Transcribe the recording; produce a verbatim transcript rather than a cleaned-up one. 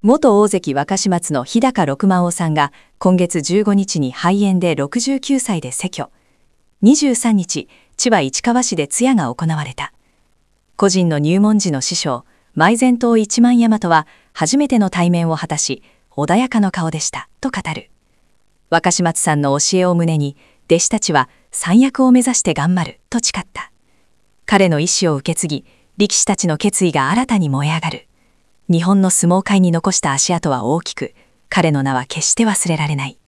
元大関若嶋津の日高六万尾さんが今月じゅうごにちに肺炎でろくじゅうきゅうさいで逝去。にじゅうさんにち、千葉市川市で通夜が行われた。個人の入門時の師匠、埋善刀一万大和は初めての対面を果たし、穏やかな顔でした、と語る。若嶋津さんの教えを胸に、弟子たちは三役を目指して頑張る、と誓った。彼の意志を受け継ぎ、力士たちの決意が新たに燃え上がる。日本の相撲界に残した足跡は大きく、彼の名は決して忘れられない。